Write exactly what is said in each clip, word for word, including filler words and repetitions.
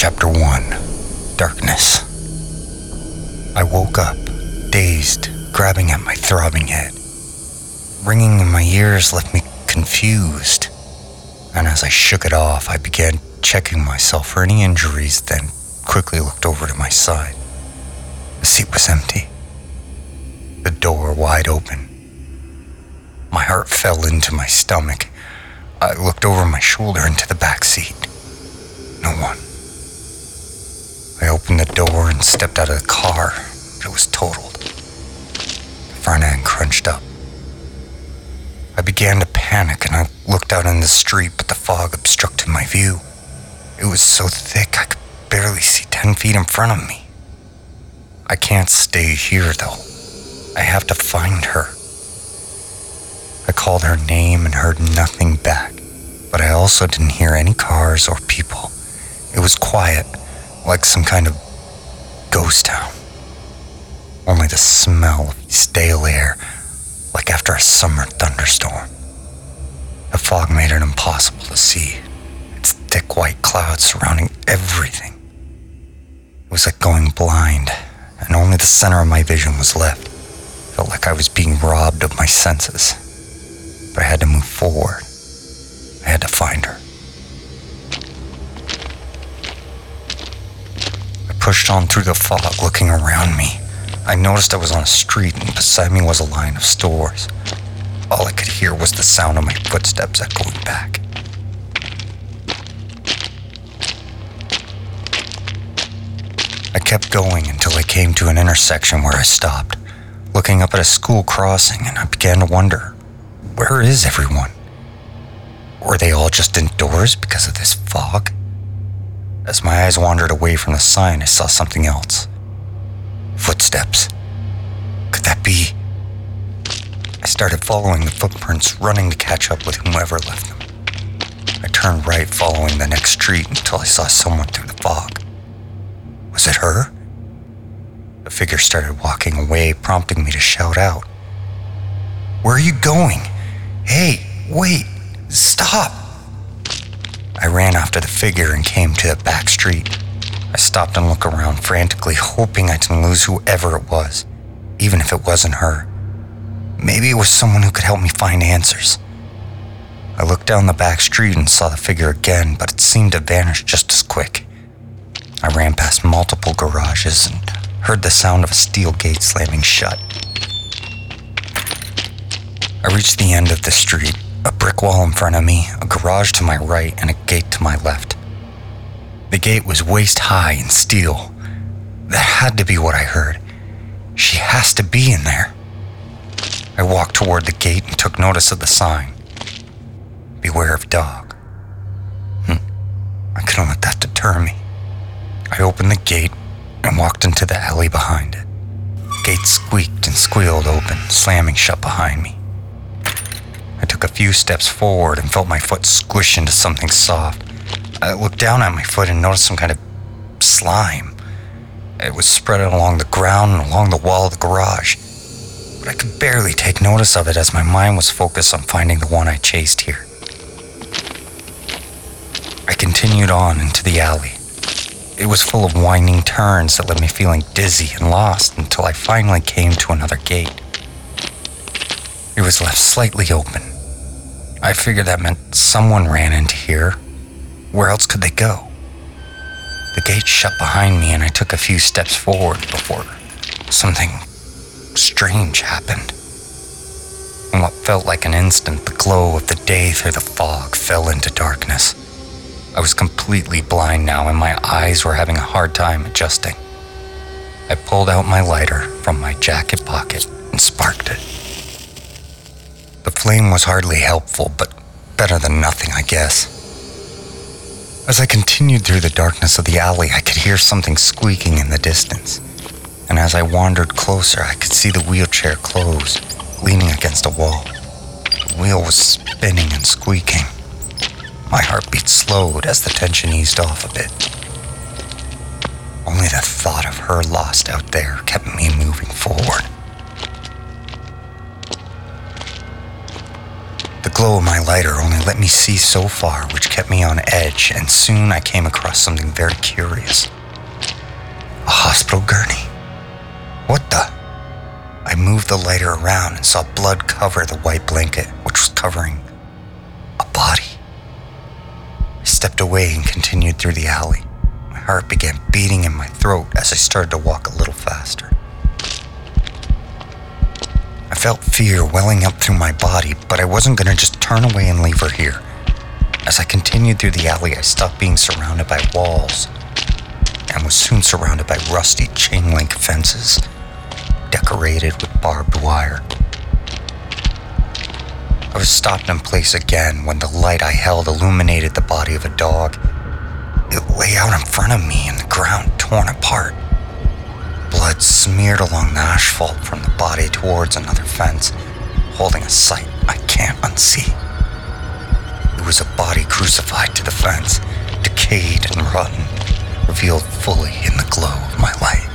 Chapter one. Darkness. I woke up, dazed, grabbing at my throbbing head. Ringing in my ears left me confused, and as I shook it off, I began checking myself for any injuries, then quickly looked over to my side. The seat was empty, the door wide open. My heart fell into my stomach. I looked over my shoulder into the back seat. No one. I opened the door and stepped out of the car, but it was totaled. The front end crunched up. I began to panic and I looked out in the street, but the fog obstructed my view. It was so thick I could barely see ten feet in front of me. I can't stay here though. I have to find her. I called her name and heard nothing back, but I also didn't hear any cars or people. It was quiet, like some kind of ghost town. Only the smell of stale air, like after a summer thunderstorm. The fog made it impossible to see, its thick white clouds surrounding everything. It was like going blind, and only the center of my vision was left. It felt like I was being robbed of my senses. But I had to move forward. I had to find her. I pushed on through the fog, looking around me. I noticed I was on a street, and beside me was a line of stores. All I could hear was the sound of my footsteps echoing back. I kept going until I came to an intersection where I stopped, looking up at a school crossing, and I began to wonder, where is everyone? Were they all just indoors because of this fog? As my eyes wandered away from the sign, I saw something else. Footsteps. Could that be? I started following the footprints, running to catch up with whomever left them. I turned right, following the next street until I saw someone through the fog. Was it her? The figure started walking away, prompting me to shout out. Where are you going? Hey, wait, stop! I ran after the figure and came to the back street. I stopped and looked around frantically, hoping I didn't lose whoever it was, even if it wasn't her. Maybe it was someone who could help me find answers. I looked down the back street and saw the figure again, but it seemed to vanish just as quick. I ran past multiple garages and heard the sound of a steel gate slamming shut. I reached the end of the street, a brick wall in front of me, a garage to my right, and a gate to my left. The gate was waist high and steel. That had to be what I heard. She has to be in there. I walked toward the gate and took notice of the sign. Beware of dog. Hm. I couldn't let that deter me. I opened the gate and walked into the alley behind it. The gate squeaked and squealed open, slamming shut behind me. I took a few steps forward and felt my foot squish into something soft. I looked down at my foot and noticed some kind of slime. It was spread along the ground and along the wall of the garage, but I could barely take notice of it as my mind was focused on finding the one I chased here. I continued on into the alley. It was full of winding turns that left me feeling dizzy and lost until I finally came to another gate. It was left slightly open. I figured that meant someone ran into here. Where else could they go? The gate shut behind me and I took a few steps forward before something strange happened. In what felt like an instant, the glow of the day through the fog fell into darkness. I was completely blind now and my eyes were having a hard time adjusting. I pulled out my lighter from my jacket pocket and sparked it. The flame was hardly helpful, but better than nothing, I guess. As I continued through the darkness of the alley, I could hear something squeaking in the distance. And as I wandered closer, I could see the wheelchair close, leaning against a wall. The wheel was spinning and squeaking. My heartbeat slowed as the tension eased off a bit. Only the thought of her lost out there kept me moving forward. The glow of my lighter only let me see so far, which kept me on edge, and soon I came across something very curious. A hospital gurney. What the? I moved the lighter around and saw blood cover the white blanket, which was covering a body. I stepped away and continued through the alley. My heart began beating in my throat as I started to walk a little faster. I felt fear welling up through my body, but I wasn't going to just turn away and leave her here. As I continued through the alley, I stopped being surrounded by walls and was soon surrounded by rusty chain-link fences decorated with barbed wire. I was stopped in place again when the light I held illuminated the body of a dog. It lay out in front of me in the ground, torn apart. Blood smeared along the asphalt from the body towards another fence, holding a sight I can't unsee. It was a body crucified to the fence, decayed and rotten, revealed fully in the glow of my light.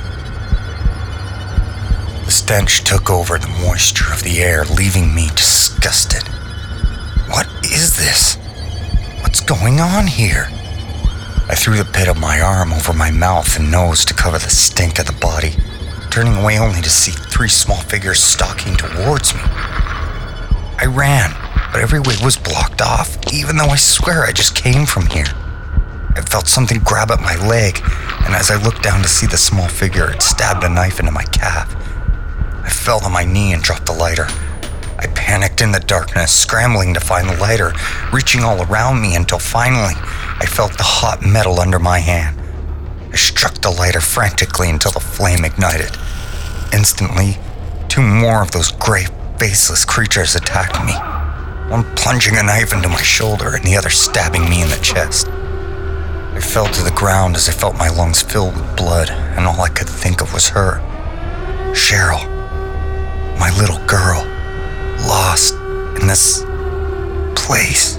The stench took over the moisture of the air, leaving me disgusted. What is this? What's going on here? I threw the pit of my arm over my mouth and nose to cover the stink of the body, turning away only to see three small figures stalking towards me. I ran, but every way was blocked off, even though I swear I just came from here. I felt something grab at my leg, and as I looked down to see the small figure, it stabbed a knife into my calf. I fell to my knee and dropped the lighter. I panicked in the darkness, scrambling to find the lighter, reaching all around me until finally I felt the hot metal under my hand. I struck the lighter frantically until the flame ignited. Instantly, two more of those gray, faceless creatures attacked me, one plunging a knife into my shoulder and the other stabbing me in the chest. I fell to the ground as I felt my lungs filled with blood, and all I could think of was her. Cheryl, my little girl, lost in this place.